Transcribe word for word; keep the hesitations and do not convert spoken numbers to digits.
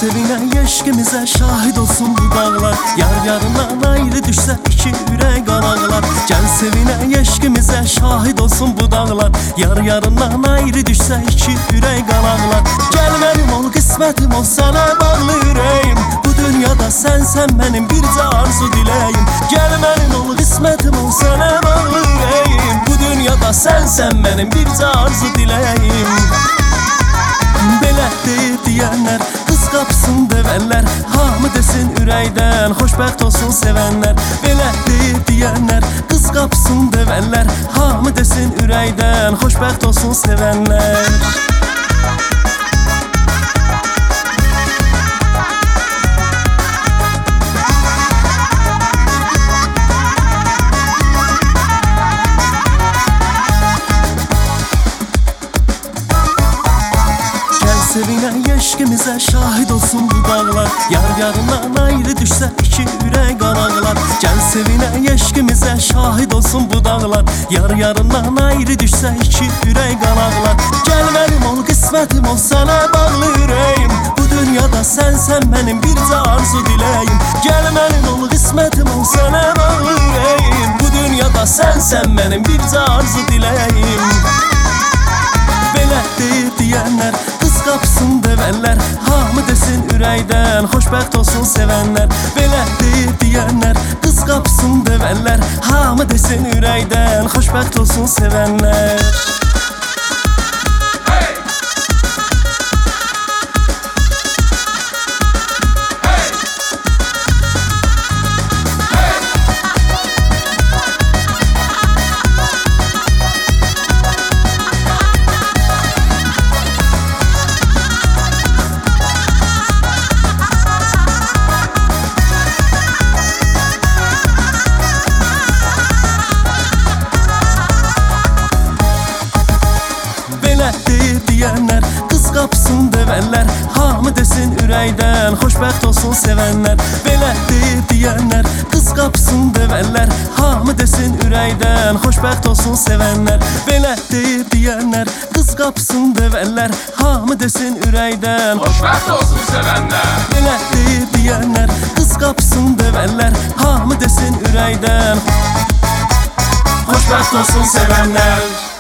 sevinən eşqimizə şahid olsun bu dağlar. Yar yarından ayrı düşsə iki ürək qanağlar. Gəl sevinən eşqimizə şahid olsun bu dağlar. Yar yarından ayrı düşsə iki ürək qanağlar. Gəl mənim ol, qismətim ol, sənə bağlı ürəyim. Bu dünyada sənsən mənim bircə arzu diləyim. Gəl mənim ol, qismətim ol, sənə bağlı ürəyim. Bu dünyada sənsən mənim bircə arzu diləyim. Belə deyir deyənlər, qız qapısını dövənlər. Hamı desin ürəkdən, xoşbəxt olsun sevənlər. Belə deyir deyənlər, qız qapısını dövənlər. Hamı desin ürəkdən, xoşbəxt olsun sevənlər. Sevinən eşqimizə şahid olsun bu dağlar. Yar yarından ayrı düşsə iki ürək qanağlar. Gəl sevinən eşqimizə şahid olsun bu dağlar. Yar yarından ayrı düşsə iki ürək qanağlar. Gəl mənim ol, qismətim ol, sənə bağlı ürəyim. Bu dünyada sənsən mənim bircə arzu diləyim. Gəl mənim ol, qismətim ol, sənə bağlı ürəyim. Bu dünyada sənsən mənim bircə arzu diləyim. Belə deyir deyənlər, qız qapısını dövənlər. Hamı desin ürəkdən, xoşbəxt olsun sevənlər. Belə deyir deyənlər, qız qapısını dövənlər. Hamı desin ürəkdən, xoşbəxt olsun sevənlər. Deyir deyənlər, qız qapısını dövənlər. Hamı desin ürəkdən, xoşbəxt olsun sevənlər. Belə deyir deyənlər, qız qapısını dövənlər. Hamı desin ürəkdən, xoşbəxt olsun sevənlər. Belə deyir deyənlər, qız qapısını dövənlər. Hamı desin ürəkdən, xoşbəxt olsun sevənlər. Belə deyir deyənlər, qız qapısını dövənlər. Hamı desin ürəkdən, xoşbəxt olsun sevənlər.